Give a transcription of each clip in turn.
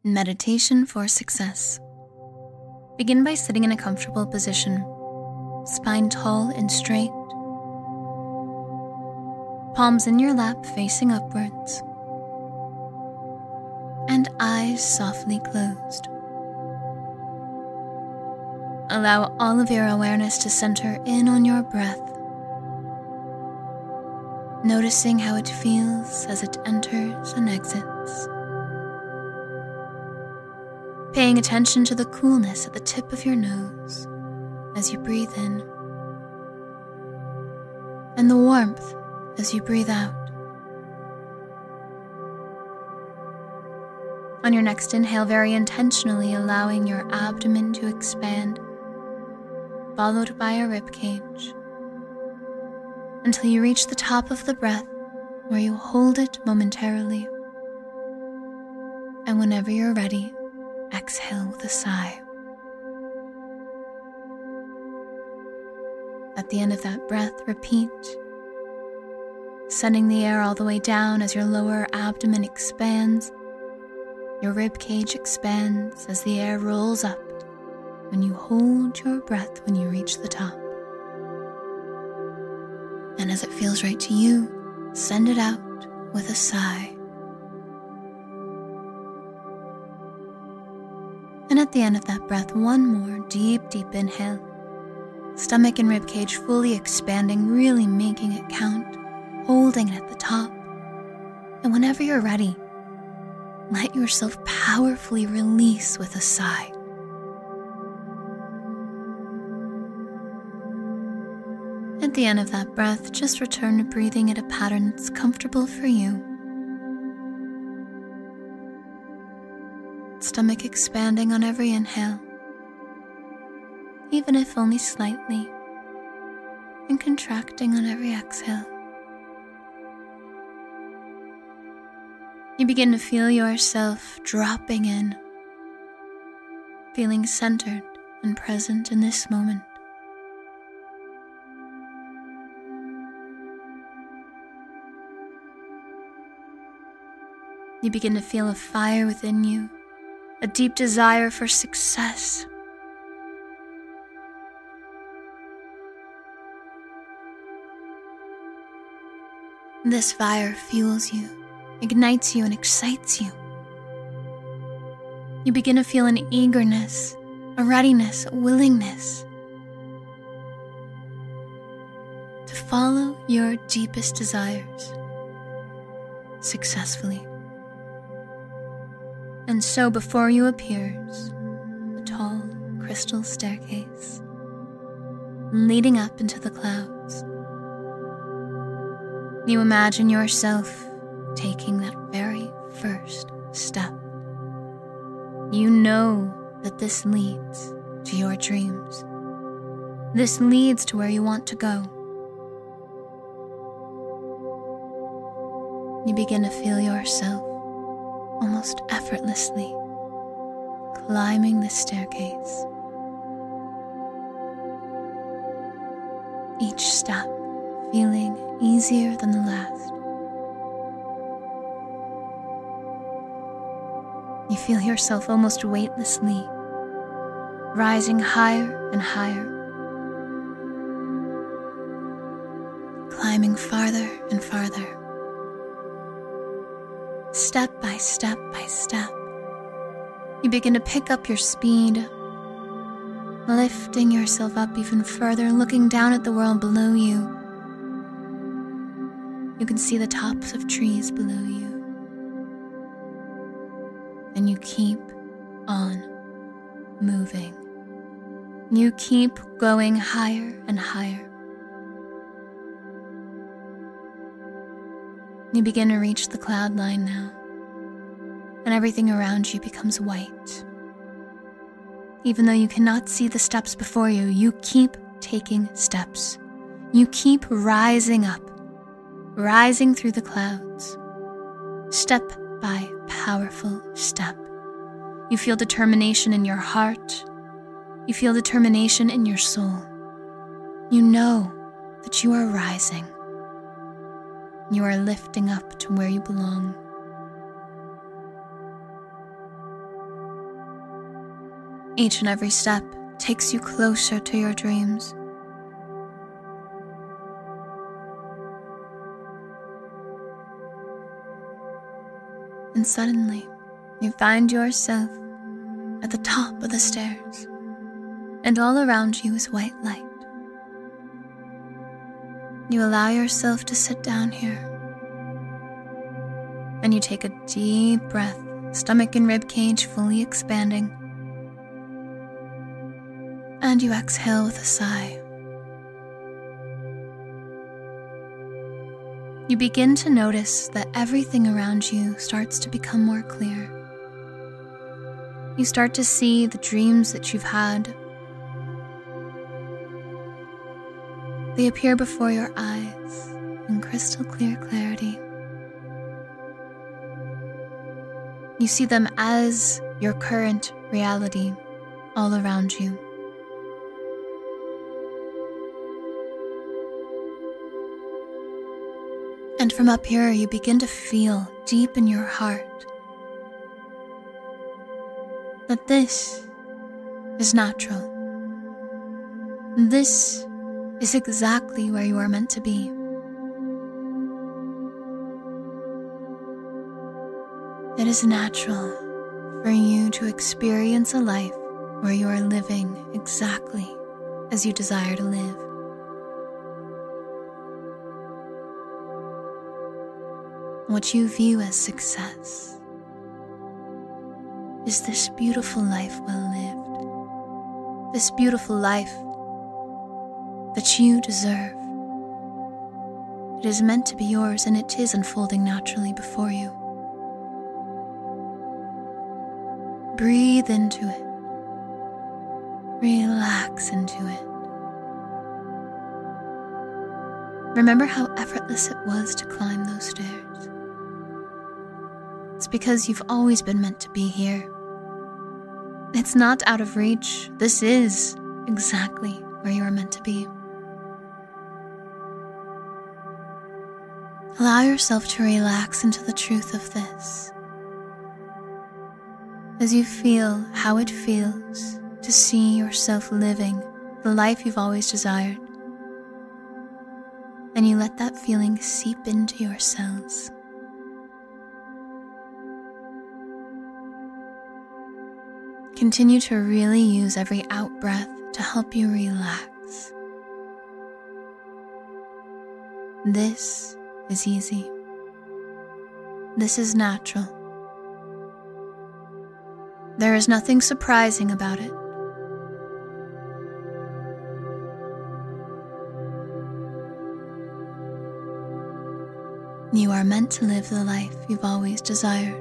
Meditation for success. Begin by sitting in a comfortable position, spine tall and straight, palms in your lap facing upwards, and eyes softly closed. Allow all of your awareness to center in on your breath, noticing how it feels as it enters and exits. Paying attention to the coolness at the tip of your nose as you breathe in, and the warmth as you breathe out. On your next inhale, very intentionally allowing your abdomen to expand, followed by a rib cage, until you reach the top of the breath, where you hold it momentarily. And whenever you're ready, exhale with a sigh. At the end of that breath, repeat, sending the air all the way down as your lower abdomen expands. Your rib cage expands as the air rolls up when you hold your breath when you reach the top. And as it feels right to you, send it out with a sigh. And at the end of that breath, one more deep inhale. Stomach and ribcage fully expanding, really making it count, holding it at the top. And whenever you're ready, let yourself powerfully release with a sigh. At the end of that breath, just return to breathing at a pattern that's comfortable for you. Stomach expanding on every inhale, even if only slightly, and contracting on every exhale. You begin to feel yourself dropping in, feeling centered and present in this moment. You begin to feel a fire within you, a deep desire for success. This fire fuels you, ignites you, and excites you. You begin to feel an eagerness, a readiness, a willingness to follow your deepest desires successfully. And so before you appears a tall crystal staircase leading up into the clouds. You imagine yourself taking that very first step. You know that this leads to your dreams. This leads to where you want to go. You begin to feel yourself almost effortlessly climbing the staircase. Each step feeling easier than the last. You feel yourself almost weightlessly rising higher and higher, climbing farther and farther. Step by step by step, you begin to pick up your speed, lifting yourself up even further, looking down at the world below you. You can see the tops of trees below you. And you keep on moving. You keep going higher and higher. You begin to reach the cloud line now, and everything around you becomes white. Even though you cannot see the steps before you, you keep taking steps. You keep rising up, rising through the clouds, step by powerful step. You feel determination in your heart. You feel determination in your soul. You know that you are rising. You are lifting up to where you belong. Each and every step takes you closer to your dreams. And suddenly, you find yourself at the top of the stairs, and all around you is white light. You allow yourself to sit down here, and you take a deep breath, stomach and rib cage fully expanding, and you exhale with a sigh. You begin to notice that everything around you starts to become more clear. You start to see the dreams that you've had. They appear before your eyes in crystal clear clarity. You see them as your current reality all around you. And from up here, you begin to feel deep in your heart that this is natural. This is exactly where you are meant to be. It is natural for you to experience a life where you are living exactly as you desire to live. What you view as success is this beautiful life well lived, this beautiful life that you deserve. It is meant to be yours, and it is unfolding naturally before you. Breathe into it. Relax into it. Remember how effortless it was to climb those stairs. It's because you've always been meant to be here. It's not out of reach. This is exactly where you are meant to be. Allow yourself to relax into the truth of this, as you feel how it feels to see yourself living the life you've always desired, and you let that feeling seep into your cells. Continue to really use every out-breath to help you relax. This is easy. This is natural. There is nothing surprising about it. You are meant to live the life you've always desired.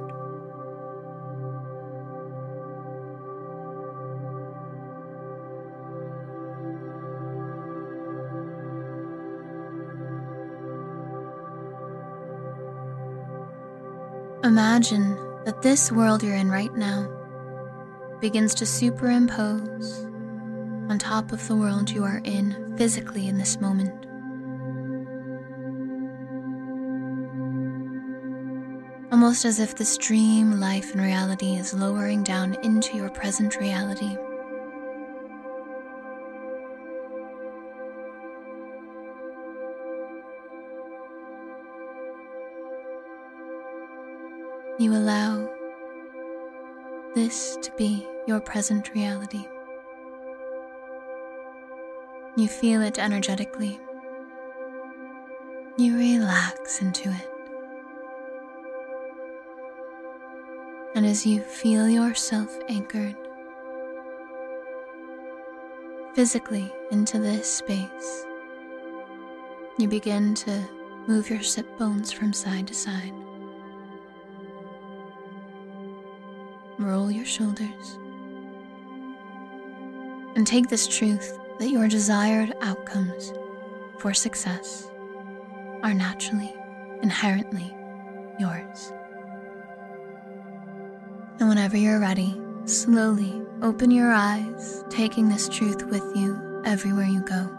Imagine that this world you're in right now begins to superimpose on top of the world you are in physically in this moment. Almost as if this dream life and reality is lowering down into your present reality. You allow this to be your present reality. You feel it energetically. You relax into it. And as you feel yourself anchored physically into this space, you begin to move your sit bones from side to side. Roll your shoulders, and take this truth that your desired outcomes for success are naturally, inherently yours. And whenever you're ready, slowly open your eyes, taking this truth with you everywhere you go.